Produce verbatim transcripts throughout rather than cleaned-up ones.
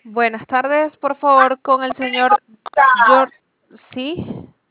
Buenas tardes, por favor, con el señor George. ¿Sí?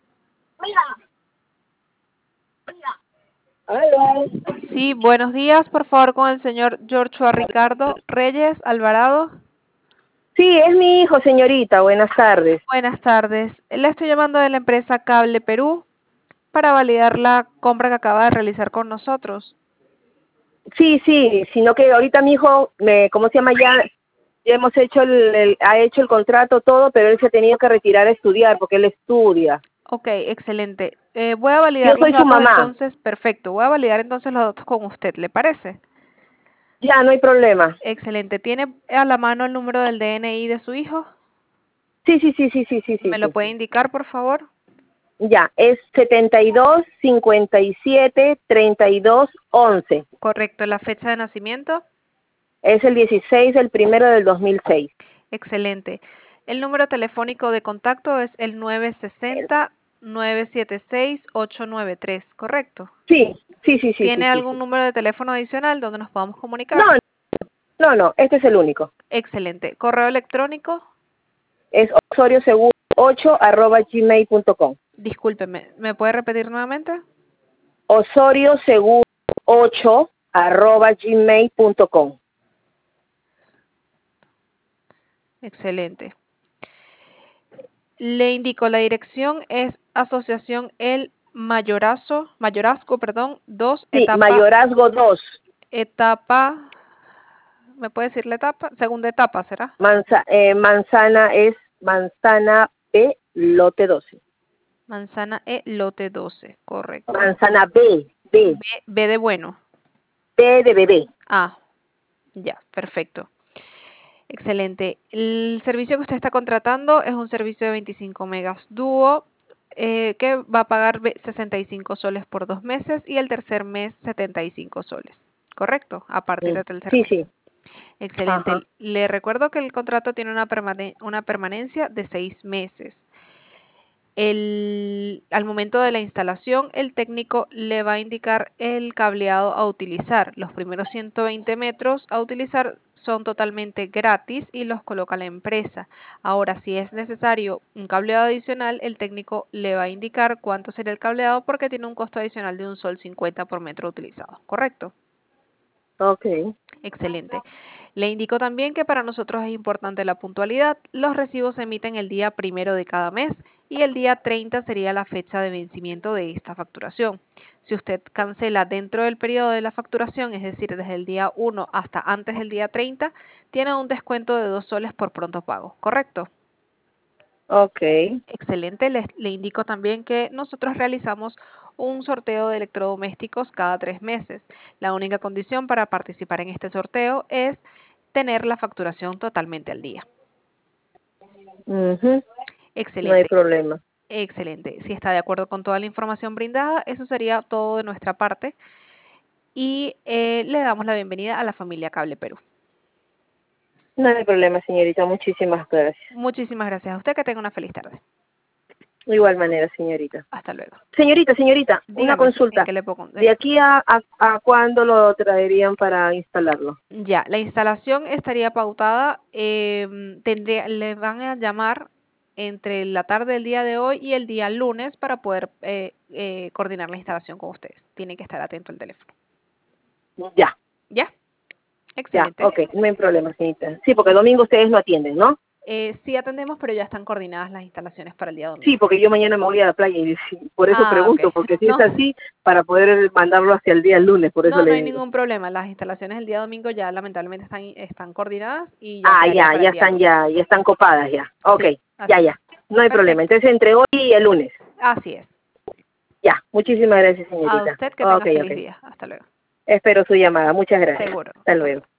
Hola. Sí, buenos días, por favor, con el señor Giorgio Ricardo Reyes Alvarado. Sí, es mi hijo, señorita. Buenas tardes. Buenas tardes. Le estoy llamando de la empresa Cable Perú para validar la compra que acaba de realizar con nosotros. Sí, sí, sino que ahorita mi hijo, me, ¿cómo se llama? Ya, ya hemos hecho el, el- ha hecho el contrato, todo, pero él se ha tenido que retirar a estudiar porque él estudia. Ok, excelente. Eh, voy a validar Yo los soy su datos mamá. entonces, perfecto. Voy a validar entonces los datos con usted, ¿le parece? Ya, no hay problema. Excelente. ¿Tiene a la mano el número del D N I de su hijo? Sí, sí, sí, sí, sí, sí, sí, ¿Me lo sí. puede indicar, por favor? Ya, es setenta y dos, cincuenta y siete, treinta y dos, once. Correcto. ¿La fecha de nacimiento? Es el dieciséis del primero del dos mil seis. Excelente. El número telefónico de contacto es el nueve seis cero, nueve siete seis, ocho nueve tres, ¿correcto? Sí, sí, sí, sí, sí, ¿Tiene sí, algún sí. número de teléfono adicional donde nos podamos No, comunicar? no, no, este es el único. Excelente. ¿Correo electrónico? Es osorio seguro ocho arroba gmail punto com. Discúlpeme, ¿me puede repetir nuevamente? osorio seguro ocho arroba gmail punto com. Excelente. Le indico, la dirección es Asociación El Mayorazgo, Mayorazgo, perdón, dos, Sí, etapa, mayorazgo dos. etapa, ¿me puede decir la etapa? Segunda etapa, ¿será? Manza, eh, manzana es manzana B, lote doce. Manzana E, lote doce, correcto. Manzana B, B, B, B de bueno. B de bebé. Ah, ya, perfecto. Excelente. El servicio que usted está contratando es un servicio de veinticinco megas dúo eh, que va a pagar ve- sesenta y cinco soles por dos meses y el tercer mes setenta y cinco soles. ¿Correcto? A partir Mm, del tercer Sí, mes. sí. Ajá. Excelente. Le recuerdo que el contrato tiene una, permane- una permanencia de seis meses. El, al momento de la instalación, el técnico le va a indicar el cableado a utilizar. Los primeros ciento veinte metros a utilizar son totalmente gratis y los coloca la empresa. Ahora, si es necesario un cableado adicional, el técnico le va a indicar cuánto sería el cableado porque tiene un costo adicional de un sol cincuenta por metro utilizado. ¿Correcto? Ok. Excelente. Le indico también que para nosotros es importante la puntualidad. Los recibos se emiten el día primero de cada mes y el día treinta sería la fecha de vencimiento de esta facturación. Si usted cancela dentro del periodo de la facturación, es decir, desde el día uno hasta antes del día treinta, tiene un descuento de dos soles por pronto pago. ¿Correcto? Ok. Excelente. Le, le indico también que nosotros realizamos un sorteo de electrodomésticos cada tres meses. La única condición para participar en este sorteo es tener la facturación totalmente al día. Ujú. No hay Excelente, problema. excelente. Si está de acuerdo con toda la información brindada, eso sería todo de nuestra parte y eh, le damos la bienvenida a la familia Cable Perú. No hay problema, señorita. Muchísimas gracias. Muchísimas gracias a usted, que tenga una feliz tarde. De igual manera, señorita. Hasta luego. Señorita, señorita, una Dígame, ¿en consulta. qué le puedo ¿De con- aquí a, a, a cuándo lo traerían para instalarlo? Ya, la instalación estaría pautada, em, tendría, le van a llamar entre la tarde del día de hoy y el día lunes para poder eh, eh, coordinar la instalación con ustedes. Tiene que estar atento al teléfono. Ya, ¿Ya? ya, Excelente. ok, no hay problema, señorita. Sí, porque el domingo ustedes no atienden, ¿no? Eh, sí atendemos, pero ya están coordinadas las instalaciones para el día Sí, domingo. porque yo mañana me voy a la playa y sí, por eso Ah, ok. pregunto, porque si es No, así, para poder mandarlo hacia el día lunes, por eso no, no le hay digo. ningún problema. Las instalaciones el día domingo ya lamentablemente están, están coordinadas y ya Ah, quedaría ya, para ya el día están, lunes. ya, ya están copadas ya. Ok, Sí, ya, así ya, es. no hay problema. Perfecto. Entonces entre hoy y el lunes. Así es. Ya, muchísimas gracias, A señorita. usted que Ok, tenga feliz ok. día. Hasta luego. Espero su llamada. Muchas gracias. Seguro. Hasta Hasta luego. luego.